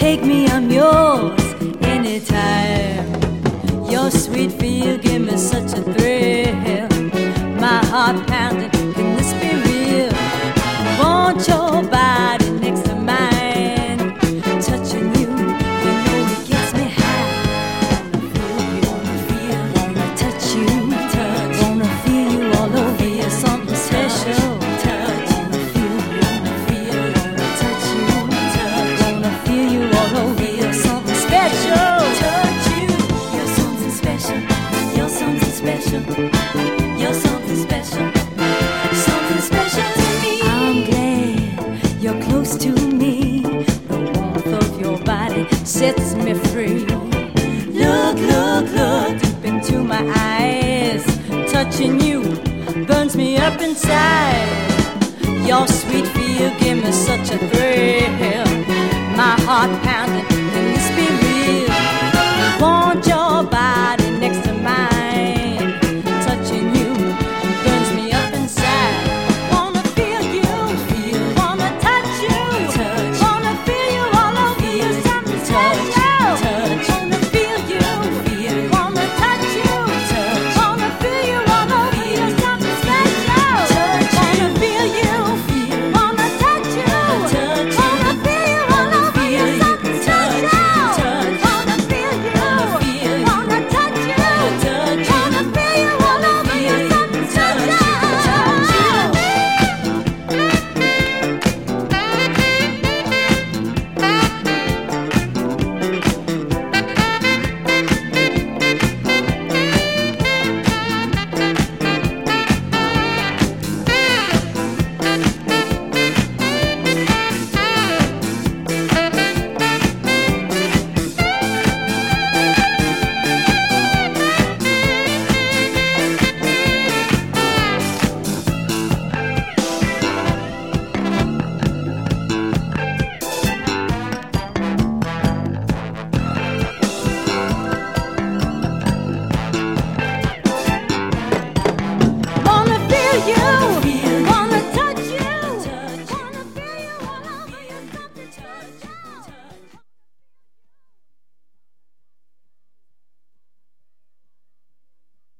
Take me, I'm yours anytime. Your sweet feel give me such a thrill. My heart pounding, can this be real? Want your body next to mine, touching you, you know it gets me high. Wanna feel, wanna touch you, wanna feel you all over you, something special. Touch, wanna feel, wanna touch you, wanna feel you all over you, something special. Touch you, you're something special, you're something special, you're something special, something special to me. I'm glad you're close to me. The warmth of your body sets me free. Look, look, look deep into my eyes. Touching you burns me up inside. Your sweet feel give me such a thrill. My heart pounding,